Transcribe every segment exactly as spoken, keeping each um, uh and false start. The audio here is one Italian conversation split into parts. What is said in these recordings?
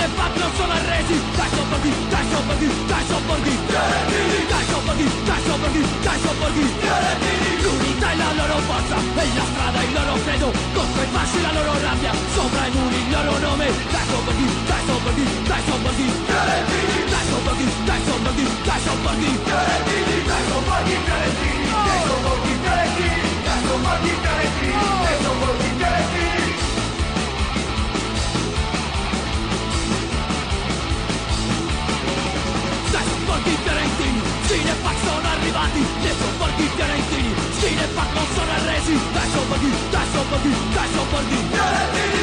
Cinefax non sono arresi, dai sobborghi, dai sobborghi, dai sobborghi, dai sobborghi, dai sobborghi, dai sobborghi. L'unità è la loro forza, e la strada il loro credo, contro i fasci la loro rabbia, sopra i muri il loro nome. Dai sobborghi, dai sobborghi, dai sobborghi, dai sobborghi, dai sobborghi, dai sobborghi, dai sobborghi fiorentini, dai sobborghi fiorentini, dai sobborghi fiorentini, dai sobborghi fiorentini. Dai sobborghi fiorentini, Cinefax sono arrivati, dai sobborghi fiorentini, Cinefax non sono arresi, dai sobborghi, dai sobborghi, dai sobborghi fiorentini.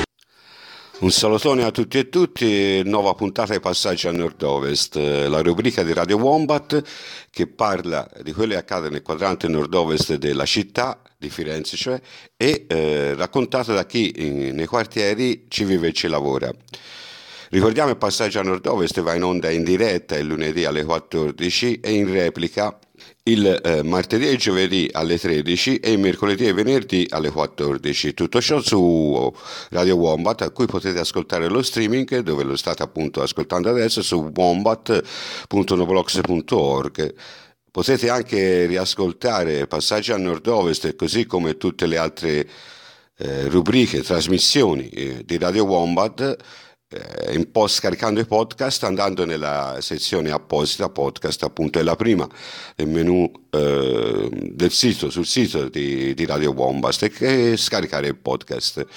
Un salutone a tutti e tutti, nuova puntata di Passaggi a Nord-Ovest, la rubrica di Radio Wombat che parla di quello che accade nel quadrante nord-ovest della città, di Firenze cioè, e eh, raccontato da chi in, nei quartieri ci vive e ci lavora. Ricordiamo il Passaggio a Nord-Ovest va in onda in diretta il lunedì alle quattordici e in replica il eh, martedì e giovedì alle tredici e il mercoledì e venerdì alle quattordici. Tutto ciò su Radio Wombat, a cui potete ascoltare lo streaming, dove lo state appunto ascoltando adesso, su wombat punto noblogs punto org. Potete anche riascoltare Passaggi a Nord-Ovest, così come tutte le altre eh, rubriche, trasmissioni eh, di Radio Wombat, Eh, in post, scaricando i podcast, andando nella sezione apposita podcast, appunto è la prima del menu eh, del sito, sul sito di, di Radio Bombast, e che scaricare il podcast.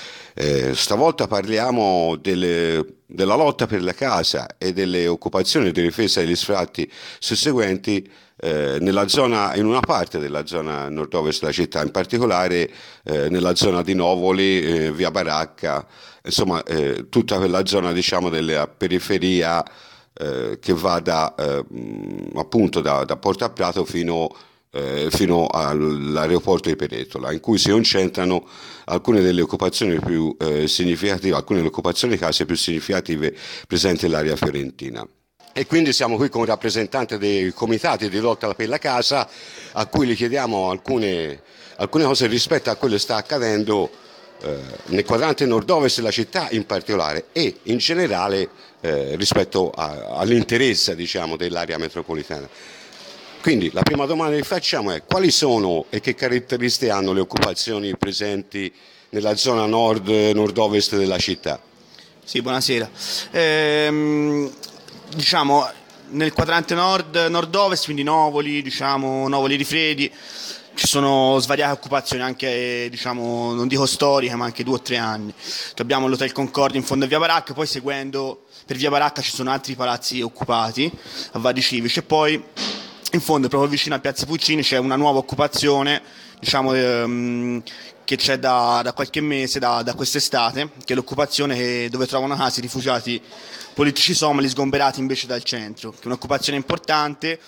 Eh, stavolta parliamo delle, della lotta per la casa e delle occupazioni di difesa degli sfratti susseguenti eh, nella zona, in una parte della zona nord-ovest della città, in particolare eh, nella zona di Novoli, eh, via Baracca, insomma eh, tutta quella zona, diciamo, della periferia eh, che va da eh, appunto da, da Porta a Prato fino Eh, fino all'aeroporto di Peretola, in cui si concentrano alcune delle occupazioni più eh, significative, alcune delle occupazioni di case più significative presenti nell'area fiorentina. E quindi siamo qui con un rappresentante dei comitati di lotta per la casa, a cui gli chiediamo alcune, alcune cose rispetto a quello che sta accadendo eh, nel quadrante nord-ovest della città in particolare e in generale eh, rispetto a, all'interesse, diciamo, dell'area metropolitana. Quindi la prima domanda che facciamo è: quali sono e che caratteristiche hanno le occupazioni presenti nella zona nord, nord-ovest della città? Sì, buonasera. Ehm, diciamo nel quadrante nord, nord-ovest, quindi Novoli, diciamo Novoli Rifredi, ci sono svariate occupazioni, anche, diciamo, non dico storiche, ma anche due o tre anni. Abbiamo l'Hotel Concordia in fondo a via Baracca, poi seguendo per via Baracca ci sono altri palazzi occupati a vari civici, e poi in fondo, proprio vicino a Piazza Puccini, c'è una nuova occupazione, diciamo, ehm, che c'è da, da qualche mese, da, da quest'estate, che è l'occupazione che, dove trovano casa i rifugiati politici somali sgomberati invece dal centro, che è un'occupazione importante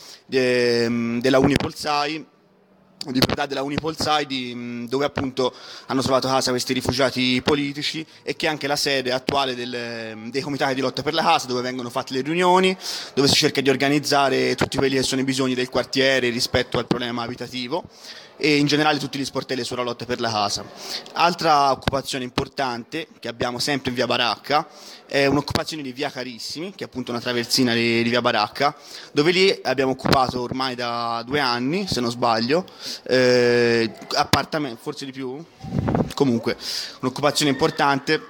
de, della Unipolsai, di proprietà della Unipolsai, di, dove appunto hanno trovato casa questi rifugiati politici, e che è anche la sede attuale del, dei comitati di lotta per la casa, dove vengono fatte le riunioni, dove si cerca di organizzare tutti quelli che sono i bisogni del quartiere rispetto al problema abitativo, e in generale tutti gli sportelli sulla lotta per la casa. Altra occupazione importante che abbiamo sempre in via Baracca è un'occupazione di via Carissimi, che è appunto una traversina di, di via Baracca, dove lì abbiamo occupato ormai da due anni, se non sbaglio, eh, appartamenti, forse di più, comunque un'occupazione importante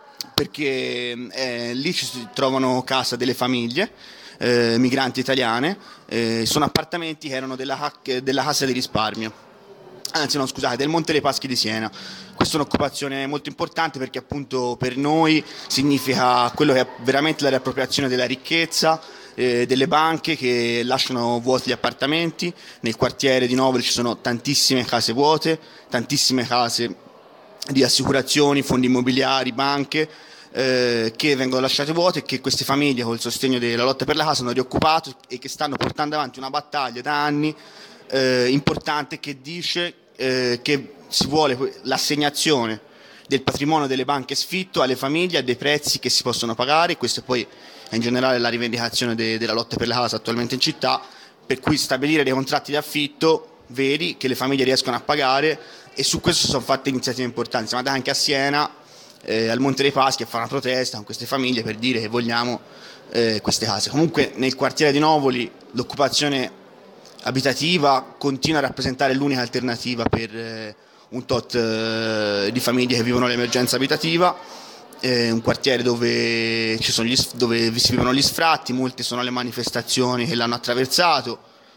perché eh, lì ci si trovano casa delle famiglie eh, migranti italiane, eh, sono appartamenti che erano della, della Cassa di Risparmio. Anzi no, scusate, del Monte dei Paschi di Siena. Questa è un'occupazione molto importante perché appunto per noi significa quello che è veramente la riappropriazione della ricchezza, eh, delle banche che lasciano vuoti gli appartamenti. Nel quartiere di Novoli ci sono tantissime case vuote, tantissime case di assicurazioni, fondi immobiliari, banche, eh, che vengono lasciate vuote, e che queste famiglie, col sostegno della lotta per la casa, hanno rioccupato e che stanno portando avanti una battaglia da anni eh, importante, che dice eh, che si vuole l'assegnazione del patrimonio delle banche sfitto alle famiglie a dei prezzi che si possono pagare. Questo poi è in generale la rivendicazione de- della lotta per la casa attualmente in città, per cui stabilire dei contratti di affitto veri che le famiglie riescono a pagare, e su questo sono fatte iniziative importanti. Siamo andati anche a Siena eh, al Monte dei Paschi a fare una protesta con queste famiglie per dire che vogliamo eh, queste case. Comunque nel quartiere di Novoli l'occupazione abitativa continua a rappresentare l'unica alternativa per eh, un tot eh, di famiglie che vivono l'emergenza abitativa. È un quartiere dove, ci sono gli, dove si vivono gli sfratti, molte sono le manifestazioni che l'hanno attraversato.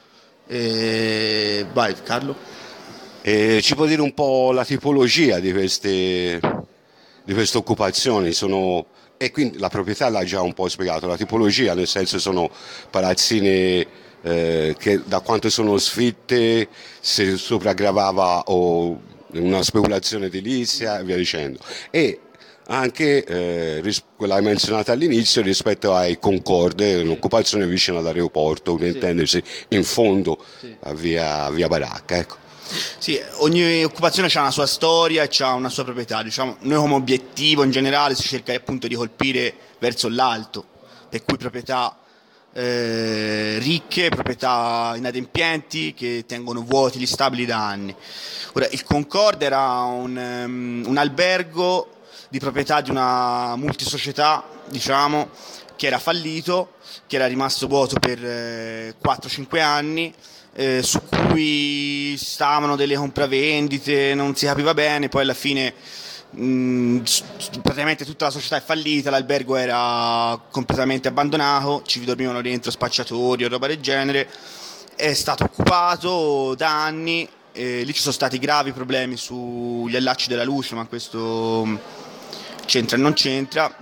E... vai Carlo. E ci può dire un po' la tipologia di queste, di queste occupazioni? Sono... E quindi la proprietà l'ha già un po' spiegato, la tipologia, nel senso sono palazzine eh, che da quanto sono sfitte, se sopraggravava o una speculazione edilizia e via dicendo. E anche eh, ris- quella menzionata all'inizio rispetto ai Concorde, un'occupazione vicino all'aeroporto, un intendersi in fondo sì. a via, via Baracca, ecco. Sì, ogni occupazione ha una sua storia e ha una sua proprietà. Diciamo, noi come obiettivo in generale si cerca appunto di colpire verso l'alto, per cui proprietà eh, ricche, proprietà inadempienti che tengono vuoti gli stabili da anni. Ora, il Concorde era un, um, un albergo di proprietà di una multisocietà, diciamo, che era fallito, che era rimasto vuoto per eh, quattro cinque anni, eh, su cui stavano delle compravendite, non si capiva bene, poi alla fine mh, praticamente tutta la società è fallita, l'albergo era completamente abbandonato, ci dormivano dentro spacciatori o roba del genere, è stato occupato da anni, eh, lì ci sono stati gravi problemi sugli allacci della luce, ma questo c'entra e non c'entra.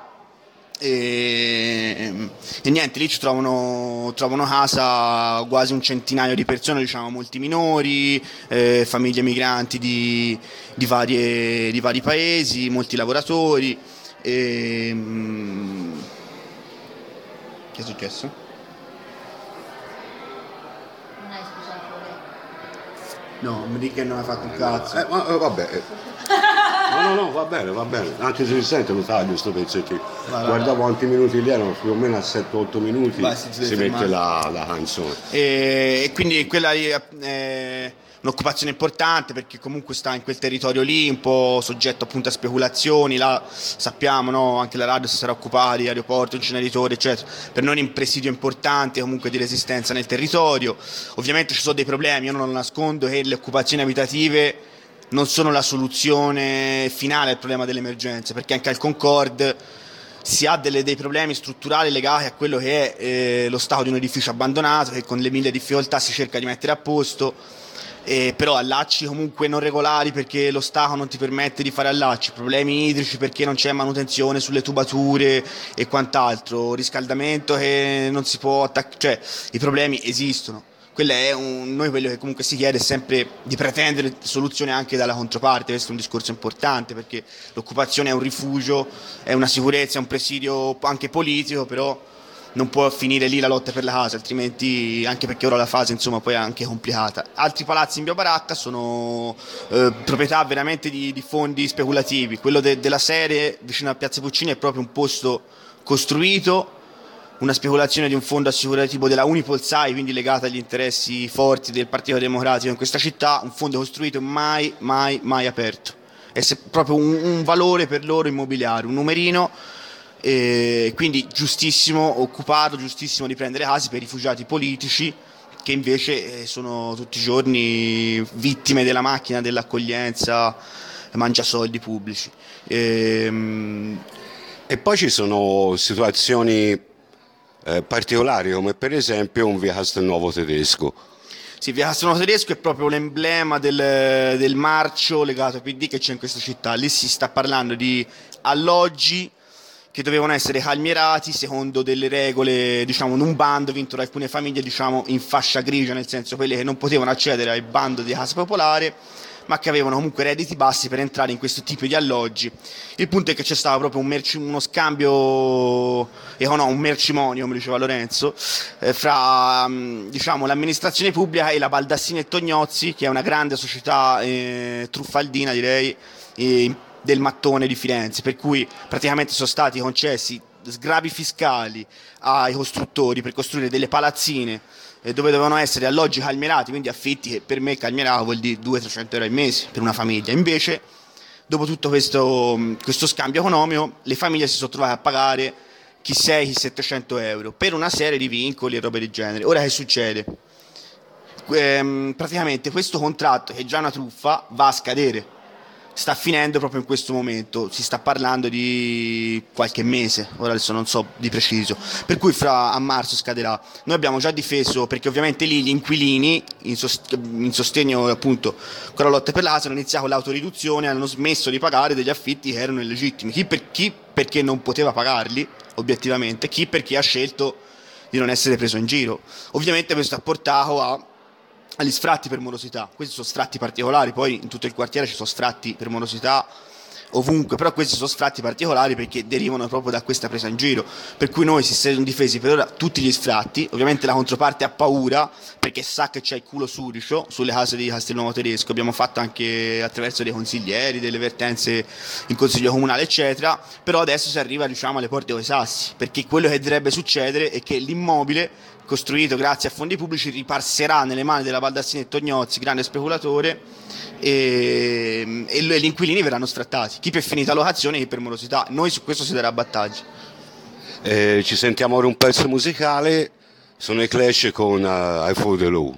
E, e niente, lì ci trovano, trovano casa quasi un centinaio di persone, diciamo molti minori, eh, famiglie migranti di, di, varie, di vari paesi, molti lavoratori. E, mm, che è successo? Non hai scusato lei? No, mi dica che non hai fatto un cazzo. Eh, ma, eh, vabbè. No, no, no, va bene, va bene, anche se si sente lo taglio sto pezzettino. Guarda quanti minuti lì erano, più o meno a sette otto minuti. Vai, si, si mette la, la canzone. E, e quindi quella lì è un'occupazione importante perché comunque sta in quel territorio lì, un po' soggetto appunto a speculazioni, là sappiamo, no? Anche la radio si sarà occupata di aeroporto, inceneritori, eccetera. Per noi è un presidio importante comunque di resistenza nel territorio. Ovviamente ci sono dei problemi, io non lo nascondo che le occupazioni abitative non sono la soluzione finale al problema delle emergenze, perché anche al Concorde si ha delle, dei problemi strutturali legati a quello che è eh, lo stato di un edificio abbandonato, che con le mille difficoltà si cerca di mettere a posto, eh, però allacci comunque non regolari perché lo Stato non ti permette di fare allacci, problemi idrici perché non c'è manutenzione sulle tubature e quant'altro, riscaldamento che non si può attaccare, cioè i problemi esistono. Quello è un, noi quello che comunque si chiede è sempre di pretendere soluzioni anche dalla controparte. Questo è un discorso importante perché l'occupazione è un rifugio, è una sicurezza, è un presidio anche politico, però non può finire lì la lotta per la casa, altrimenti, anche perché ora la fase insomma poi è anche complicata. Altri palazzi in via Baracca sono eh, proprietà veramente di, di fondi speculativi. Quello de, della Serie vicino a Piazza Puccini è proprio un posto costruito, una speculazione di un fondo assicurativo della Unipolsai, quindi legata agli interessi forti del Partito Democratico in questa città, un fondo costruito mai, mai, mai aperto. È proprio un, un valore per loro immobiliare, un numerino, e quindi giustissimo occupato, giustissimo di prendere case per i rifugiati politici che invece sono tutti i giorni vittime della macchina dell'accoglienza, mangiasoldi pubblici. E, e poi ci sono situazioni Eh, particolari come per esempio un via Castelnuovo Tedesco. Sì, via Castelnuovo Tedesco è proprio l'emblema del, del marcio legato al P D che c'è in questa città. Lì si sta parlando di alloggi che dovevano essere calmierati secondo delle regole, diciamo, in un bando vinto da alcune famiglie, diciamo, in fascia grigia, nel senso quelle che non potevano accedere al bando di casa popolare ma che avevano comunque redditi bassi per entrare in questo tipo di alloggi. Il punto è che c'è stato proprio un merci, uno scambio, eh, no, un mercimonio, come diceva Lorenzo, eh, fra diciamo, l'amministrazione pubblica e la Baldassini e Tognozzi, che è una grande società eh, truffaldina, direi, eh, del mattone di Firenze, per cui praticamente sono stati concessi sgravi fiscali ai costruttori per costruire delle palazzine dove dovevano essere alloggi calmierati, quindi affitti che per me calmierato vuol dire duecento trecento euro al mese per una famiglia. Invece dopo tutto questo, questo scambio economico, le famiglie si sono trovate a pagare chi sei, chi settecento euro per una serie di vincoli e robe del genere. Ora che succede? Ehm, praticamente questo contratto, che è già una truffa, va a scadere. Sta finendo proprio in questo momento, si sta parlando di qualche mese, ora adesso non so di preciso, per cui fra a marzo scaderà. Noi abbiamo già difeso, perché ovviamente lì gli inquilini, in, sost- in sostegno appunto con la lotta per la casa, hanno iniziato l'autoriduzione, hanno smesso di pagare degli affitti che erano illegittimi, chi, per, chi perché non poteva pagarli obiettivamente, chi perché ha scelto di non essere preso in giro. Ovviamente questo ha portato a agli sfratti per morosità. Questi sono sfratti particolari, poi in tutto il quartiere ci sono sfratti per morosità ovunque, però questi sono sfratti particolari perché derivano proprio da questa presa in giro, per cui noi si sono difesi per ora tutti gli sfratti. Ovviamente la controparte ha paura perché sa che c'è il culo suricio sulle case di Castelnuovo Tedesco, abbiamo fatto anche attraverso dei consiglieri, delle vertenze in consiglio comunale eccetera, però adesso si arriva, diciamo, alle porte coi sassi, perché quello che dovrebbe succedere è che l'immobile costruito grazie a fondi pubblici ripasserà nelle mani della Baldassini e Tognozzi, grande speculatore, e, e gli inquilini verranno sfrattati, chi per finita locazione, chi per morosità. Noi su questo si darà battaglia. Eh, ci sentiamo ora un pezzo musicale, sono i Clash con uh, I Follow the Law.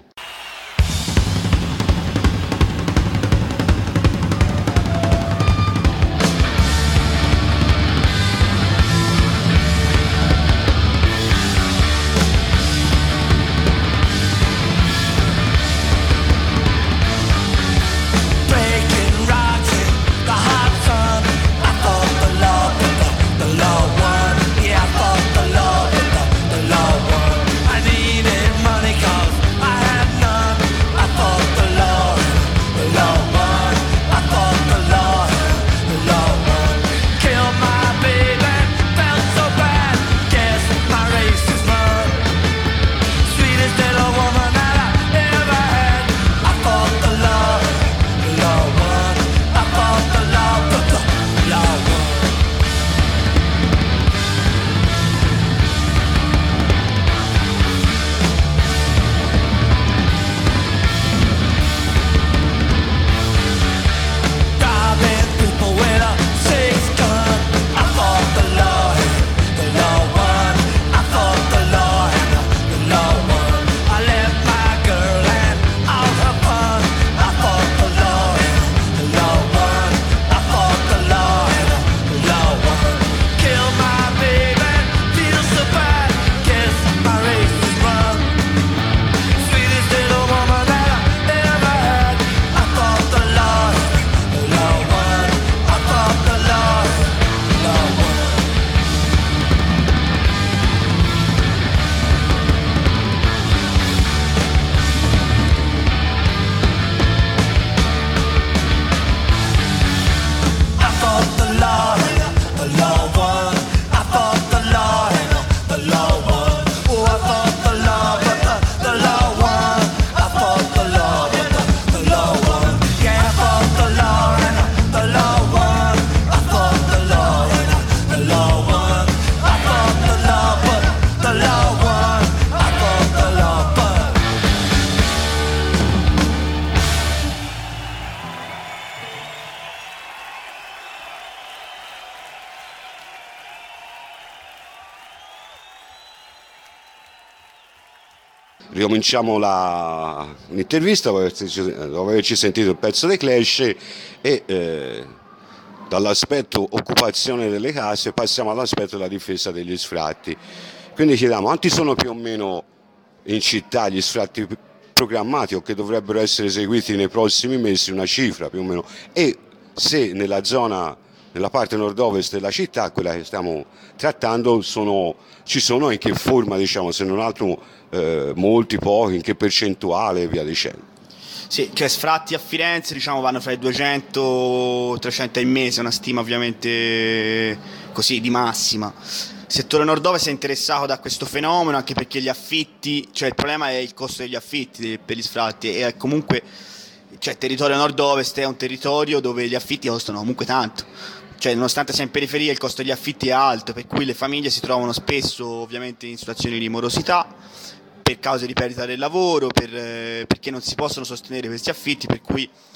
Ricominciamo la, l'intervista dopo averci, dopo averci sentito il pezzo dei Clash e eh, dall'aspetto occupazione delle case passiamo all'aspetto della difesa degli sfratti. Quindi chiediamo quanti sono più o meno in città gli sfratti programmati o che dovrebbero essere eseguiti nei prossimi mesi, una cifra più o meno, e se nella zona, nella parte nord-ovest della città, quella che stiamo trattando, sono, ci sono, in che forma, diciamo, se non altro eh, molti, pochi, in che percentuale e via dicendo. Sì, cioè sfratti a Firenze, diciamo, vanno fra i duecento trecento al mese, una stima ovviamente così di massima. Il settore nord-ovest è interessato da questo fenomeno anche perché gli affitti, cioè il problema è il costo degli affitti per gli sfratti, e comunque, cioè, il territorio nord-ovest è un territorio dove gli affitti costano comunque tanto, cioè nonostante sia in periferia il costo degli affitti è alto, per cui le famiglie si trovano spesso ovviamente in situazioni di morosità per cause di perdita del lavoro, per, eh, perché non si possono sostenere questi affitti, per cui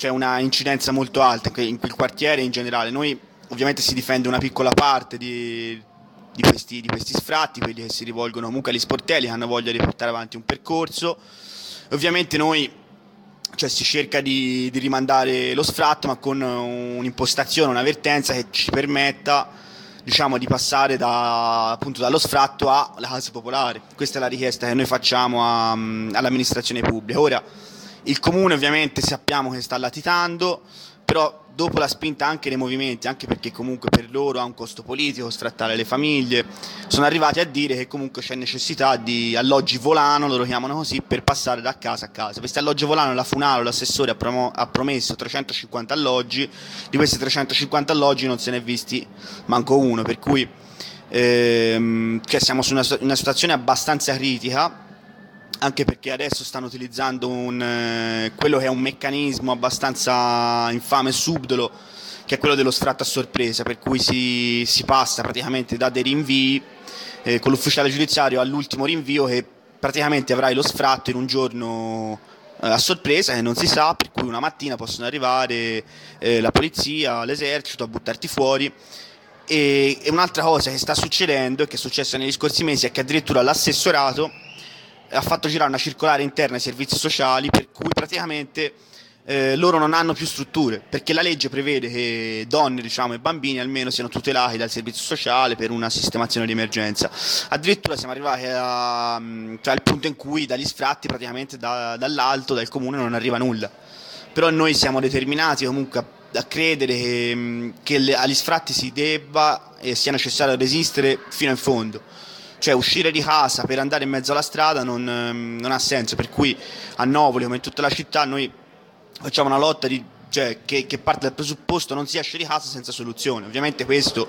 c'è una incidenza molto alta in quel quartiere in generale. Noi ovviamente si difende una piccola parte di, di, questi, di questi sfratti, quelli che si rivolgono comunque agli sportelli, che hanno voglia di portare avanti un percorso. Ovviamente noi, cioè, si cerca di, di rimandare lo sfratto, ma con un'impostazione, un'avvertenza che ci permetta, diciamo, di passare da, appunto, dallo sfratto alla casa popolare. Questa è la richiesta che noi facciamo a, all'amministrazione pubblica. Ora, il comune ovviamente sappiamo che sta latitando, però dopo la spinta anche dei movimenti, anche perché comunque per loro ha un costo politico sfrattare le famiglie, sono arrivati a dire che comunque c'è necessità di alloggi volano, loro chiamano così, per passare da casa a casa. Questi alloggi volano, la Funaro, l'assessore ha, promo- ha promesso trecentocinquanta alloggi, di questi trecentocinquanta alloggi non se ne è visti manco uno, per cui ehm, cioè siamo su una, una situazione abbastanza critica, anche perché adesso stanno utilizzando un, eh, quello che è un meccanismo abbastanza infame e subdolo, che è quello dello sfratto a sorpresa, per cui si, si passa praticamente da dei rinvii eh, con l'ufficiale giudiziario all'ultimo rinvio, che praticamente avrai lo sfratto in un giorno eh, a sorpresa, che non si sa, per cui una mattina possono arrivare eh, la polizia, l'esercito a buttarti fuori. E, e un'altra cosa che sta succedendo e che è successa negli scorsi mesi è che addirittura l'assessorato ha fatto girare una circolare interna ai servizi sociali, per cui praticamente eh, loro non hanno più strutture, perché la legge prevede che donne, diciamo, e bambini almeno siano tutelati dal servizio sociale per una sistemazione di emergenza. Addirittura siamo arrivati a, cioè, al punto in cui dagli sfratti praticamente da, dall'alto, dal comune, non arriva nulla. Però noi siamo determinati comunque a, a credere che, che le, agli sfratti si debba e sia necessario resistere fino in fondo. Cioè, uscire di casa per andare in mezzo alla strada non, non ha senso, per cui a Novoli, come in tutta la città, noi facciamo una lotta di, cioè, che, che parte dal presupposto non si esce di casa senza soluzione. Ovviamente questo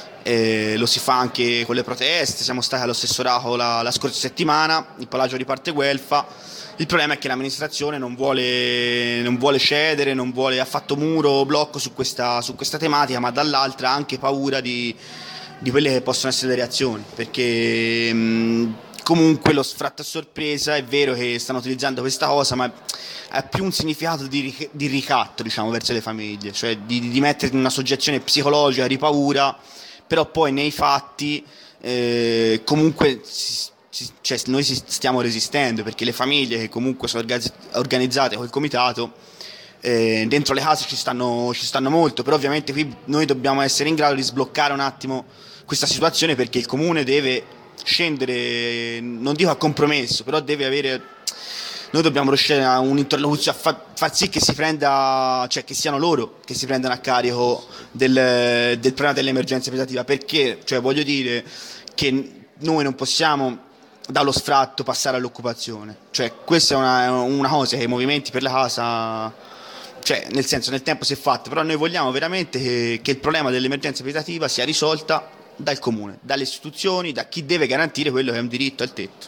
eh, lo si fa anche con le proteste, siamo stati allo stesso Raco la, la scorsa settimana, il Palagio di Parte Guelfa. Il problema è che l'amministrazione non vuole, non vuole cedere, non vuole, ha fatto muro o blocco su questa, su questa tematica, ma dall'altra ha anche paura di di quelle che possono essere le reazioni, perché mh, comunque lo sfratto a sorpresa è vero che stanno utilizzando questa cosa, ma ha più un significato di, di ricatto, diciamo, verso le famiglie, cioè di, di mettere in una soggezione psicologica di paura, però poi nei fatti eh, comunque si, si, cioè, noi si stiamo resistendo, perché le famiglie che comunque sono organizzate col comitato eh, dentro le case ci stanno, ci stanno molto, però ovviamente qui noi dobbiamo essere in grado di sbloccare un attimo questa situazione, perché il comune deve scendere, non dico a compromesso, però deve avere, noi dobbiamo riuscire a un'interlocuzione, a far, far sì che si prenda, cioè che siano loro che si prendano a carico del, del problema dell'emergenza abitativa, perché, cioè, voglio dire che noi non possiamo dallo sfratto passare all'occupazione, cioè questa è una, una cosa che i movimenti per la casa, cioè nel senso, nel tempo si è fatto, però noi vogliamo veramente che, che il problema dell'emergenza abitativa sia risolta dal comune, dalle istituzioni, da chi deve garantire quello che è un diritto al tetto.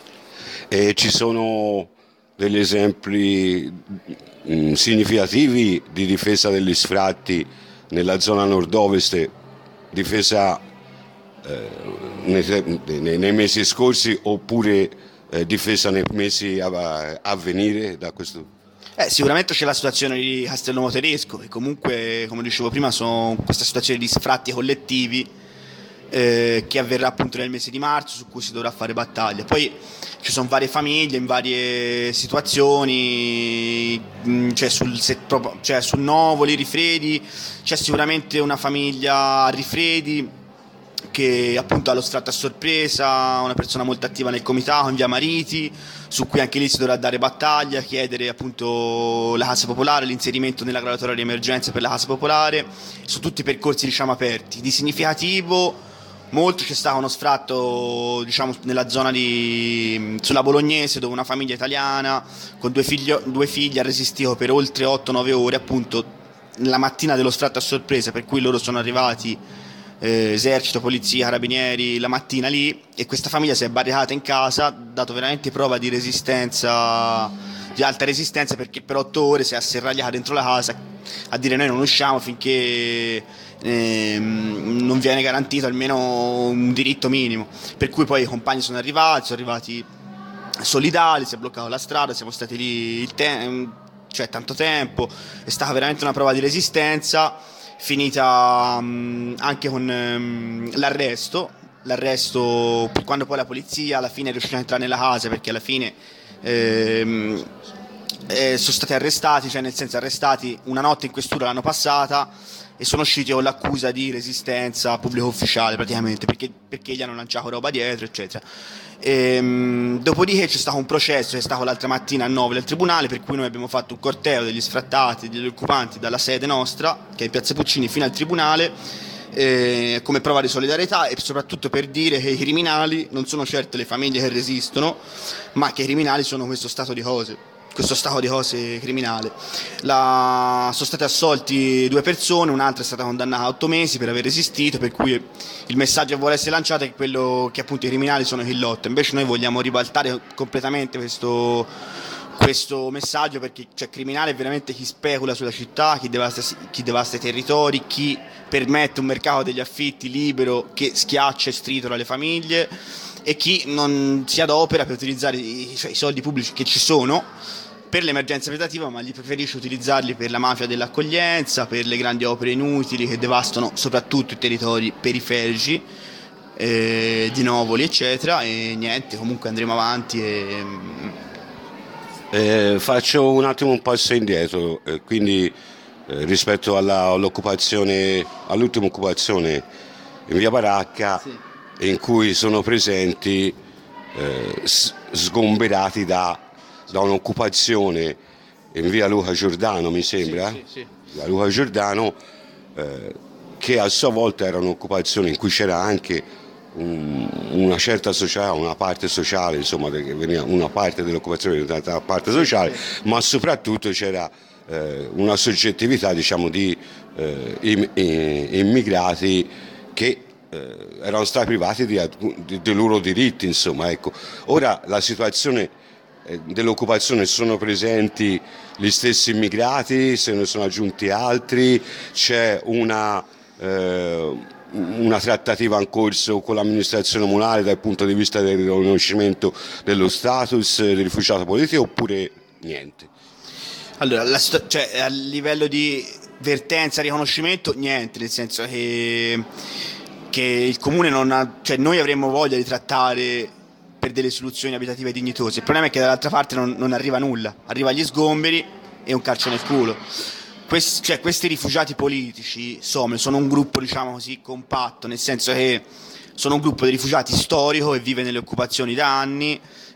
E ci sono degli esempi mh, significativi di difesa degli sfratti nella zona nord-ovest, difesa eh, nei, nei, nei mesi scorsi, oppure eh, difesa nei mesi a, a venire da questo? Eh, sicuramente c'è la situazione di Castello Tedesco, che comunque, come dicevo prima, sono questa situazione di sfratti collettivi eh, che avverrà appunto nel mese di marzo, su cui si dovrà fare battaglia. Poi ci sono varie famiglie in varie situazioni, mh, cioè, sul, se, proprio, cioè su Novoli, Rifredi, c'è sicuramente una famiglia a Rifredi che appunto ha lo sfratto a sorpresa, una persona molto attiva nel comitato in via Mariti, su cui anche lì si dovrà dare battaglia, chiedere appunto la casa popolare, l'inserimento nella graduatoria di emergenza per la casa popolare. Sono tutti percorsi, diciamo, aperti. Di significativo molto c'è stato uno sfratto, diciamo, nella zona di sulla Bolognese, dove una famiglia italiana con due, figlio, due figli ha resistito per oltre otto nove ore, appunto la mattina dello sfratto a sorpresa, per cui loro sono arrivati Eh, esercito, polizia, carabinieri la mattina lì, e questa famiglia si è barricata in casa, ha dato veramente prova di resistenza, di alta resistenza, perché per otto ore si è asserragliata dentro la casa a dire noi non usciamo finché ehm, non viene garantito almeno un diritto minimo, per cui poi i compagni sono arrivati, sono arrivati solidali, si è bloccato la strada, siamo stati lì il te- cioè tanto tempo, è stata veramente una prova di resistenza, finita um, anche con um, l'arresto, l'arresto quando poi la polizia alla fine è riuscita a entrare nella casa, perché alla fine ehm, eh, sono stati arrestati, cioè nel senso arrestati una notte in questura l'hanno passata e sono usciti con l'accusa di resistenza pubblico ufficiale praticamente, perché, perché gli hanno lanciato roba dietro eccetera. E, dopodiché c'è stato un processo che è stato l'altra mattina a nove del tribunale, per cui noi abbiamo fatto un corteo degli sfrattati, degli occupanti dalla sede nostra, che è in Piazza Puccini, fino al tribunale, eh, come prova di solidarietà e soprattutto per dire che i criminali non sono certo le famiglie che resistono, ma che i criminali sono questo stato di cose. questo stato di cose criminale. La... sono stati assolti due persone, un'altra è stata condannata a otto mesi per aver resistito, per cui il messaggio che vuole essere lanciato è quello che appunto i criminali sono chi lotta. Invece noi vogliamo ribaltare completamente questo, questo messaggio, perché cioè, criminale è veramente chi specula sulla città, chi devasta, chi devasta i territori, chi permette un mercato degli affitti libero che schiaccia e stritola le famiglie, e chi non si adopera per utilizzare i, cioè, i soldi pubblici che ci sono per l'emergenza abitativa, ma li preferisce utilizzarli per la mafia dell'accoglienza, per le grandi opere inutili che devastano soprattutto i territori periferici eh, di Novoli eccetera. E niente, comunque andremo avanti e... eh, faccio un attimo un passo indietro, eh, quindi eh, rispetto alla, all'occupazione, all'ultima occupazione in via Baracca, sì, in cui sono presenti eh, sgomberati da, da un'occupazione in via Luca Giordano, mi sembra, sì, sì, sì. Via Luca Giordano, eh, che a sua volta era un'occupazione in cui c'era anche un, una certa società, una parte sociale, insomma, una parte dell'occupazione diventata una parte sociale, ma soprattutto c'era eh, una soggettività, diciamo, di eh, im, immigrati che Eh, erano stati privati di, di, dei loro diritti, insomma, ecco. Ora la situazione eh, dell'occupazione, sono presenti gli stessi immigrati, se ne sono aggiunti altri, c'è una, eh, una trattativa in corso con l'amministrazione comunale dal punto di vista del riconoscimento dello status di rifugiato politico, oppure niente? Allora, la, cioè, a livello di vertenza, riconoscimento, niente, nel senso che che il comune non ha, cioè noi avremmo voglia di trattare per delle soluzioni abitative dignitose. Il problema è che dall'altra parte non, non arriva nulla, arriva gli sgomberi e un calcio nel culo. Quest, cioè, questi rifugiati politici insomma, sono un gruppo, diciamo così, compatto, nel senso che sono un gruppo di rifugiati storico e vive nelle occupazioni da anni,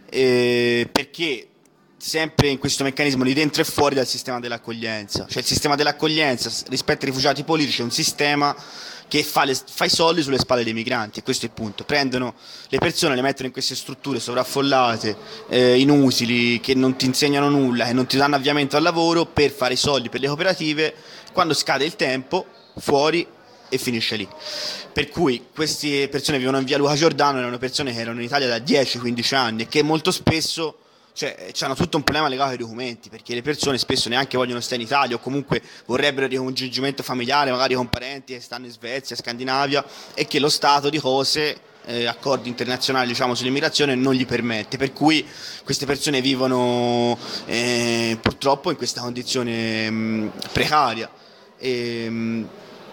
eh, perché sempre in questo meccanismo di dentro e fuori dal sistema dell'accoglienza. Cioè il sistema dell'accoglienza rispetto ai rifugiati politici è un sistema che fa, le, fa i soldi sulle spalle dei migranti, e questo è il punto. Prendono le persone, le mettono in queste strutture sovraffollate, eh, inutili, che non ti insegnano nulla, che non ti danno avviamento al lavoro, per fare i soldi per le cooperative. Quando scade il tempo, fuori e finisce lì. Per cui queste persone vivono in via Luca Giordano, erano persone che erano in Italia da dieci quindici anni e che molto spesso, cioè, hanno tutto un problema legato ai documenti, perché le persone spesso neanche vogliono stare in Italia, o comunque vorrebbero il ricongiungimento familiare, magari con parenti che stanno in Svezia, Scandinavia, e che lo stato di cose, eh, accordi internazionali, diciamo, sull'immigrazione non gli permette. Per cui queste persone vivono eh, purtroppo in questa condizione mh, precaria. E, mh,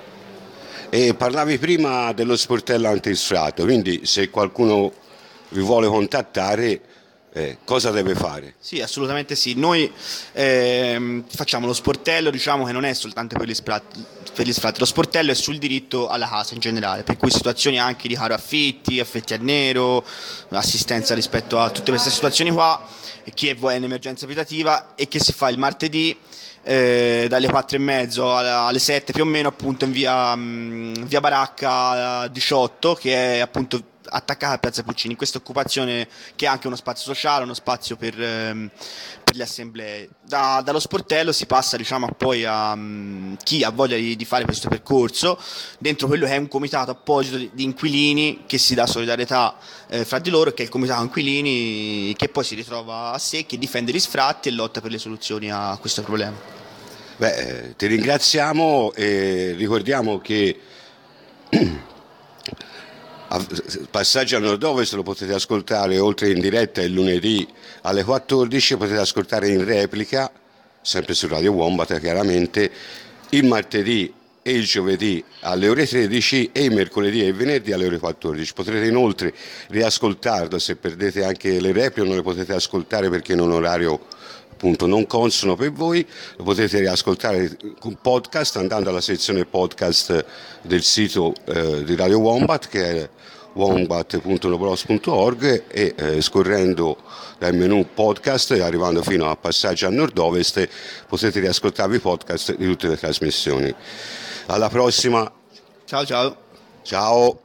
E parlavi prima dello sportello antisfratto, quindi se qualcuno vi vuole contattare, Eh, cosa deve fare? Sì, assolutamente sì. Noi ehm, facciamo lo sportello, diciamo che non è soltanto per gli, sfratti, per gli sfratti, lo sportello è sul diritto alla casa in generale, per cui situazioni anche di caro affitti, affitti a nero, assistenza rispetto a tutte queste situazioni qua, chi è in emergenza abitativa, e che si fa il martedì eh, dalle quattro e mezzo alle sette più o meno, appunto in via, mh, via Baracca diciotto, che è appunto attaccata a Piazza Puccini, in questa occupazione che è anche uno spazio sociale, uno spazio per, ehm, per le assemblee. Da, dallo sportello si passa, diciamo, poi a um, chi ha voglia di, di fare questo percorso dentro quello che è un comitato apposito di, di inquilini che si dà solidarietà eh, fra di loro, che è il comitato inquilini, che poi si ritrova a sé, che difende gli sfratti e lotta per le soluzioni a questo problema. Beh, ti ringraziamo e ricordiamo che Passaggio al Nord-Ovest lo potete ascoltare oltre in diretta il lunedì alle quattordici, potete ascoltare in replica sempre su Radio Wombat chiaramente, il martedì e il giovedì alle ore tredici e il mercoledì e il venerdì alle ore quattordici. Potrete inoltre riascoltarlo, se perdete anche le repliche non le potete ascoltare perché in un orario appunto non consono per voi, lo potete riascoltare con podcast andando alla sezione podcast del sito eh, di Radio Wombat, che è wombat punto noblos punto org, e eh, scorrendo dal menu podcast e arrivando fino a Passaggio a Nord-Ovest potete riascoltarvi i podcast di tutte le trasmissioni. Alla prossima. Ciao ciao. Ciao.